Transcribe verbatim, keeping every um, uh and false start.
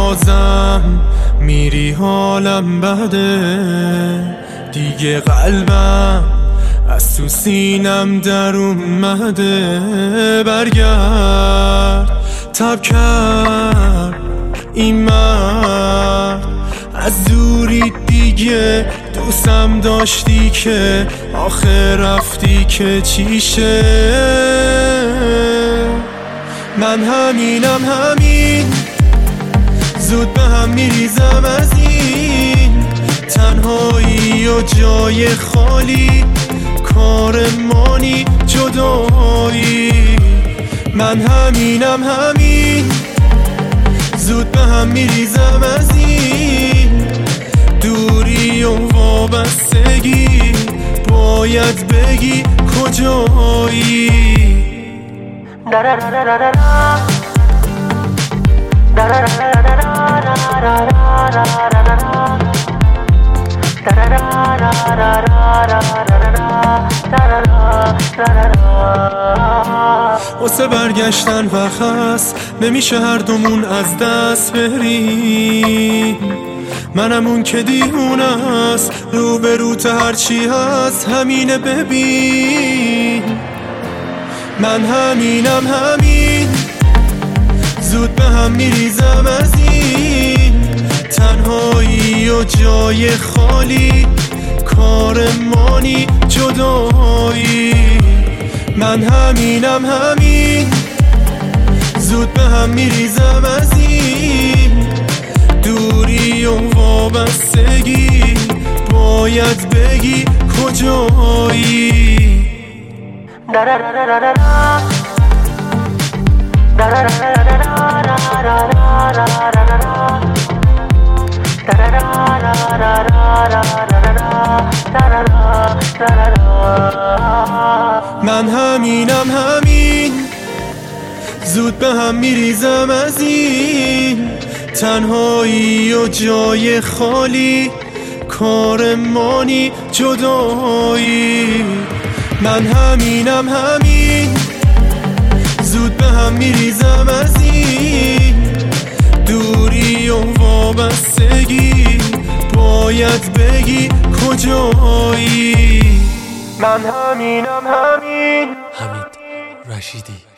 بازم میری حالم بده، دیگه قلبم از تو سینم در اومده. برگرد تب کرد این مرد، از دوری دیگه دوستم داشتی که آخر رفتی که چیشه. من همینم همین، زود به هم میریزم از این تنهایی و جای خالی، کار مانی جدایی. من همینم همین، زود به هم میریزم از این دوری و وابستگی، باید بگی کجایی. واسه برگشتن وقت هست، نمیشه هر دومون از دست بریم. منم اون که دیوونه است، رو به روت هرچی هست همینه ببین. من همینم همین، زود به هم میریزم از این تنهایی و جای خالی، کار مانی جدایی. من همینم همین، زود به هم میریزم از این دوری و وابستگی، باید بگی کجایی. من همینم همین، زود به هم میریزم از این تنهایی و جای خالی، کار مانی جدایی. من همینم همین، زود به هم میریزم از این دوری و وابستگی، باید بگی کجایی. من همینم همین. حمید رشیدی.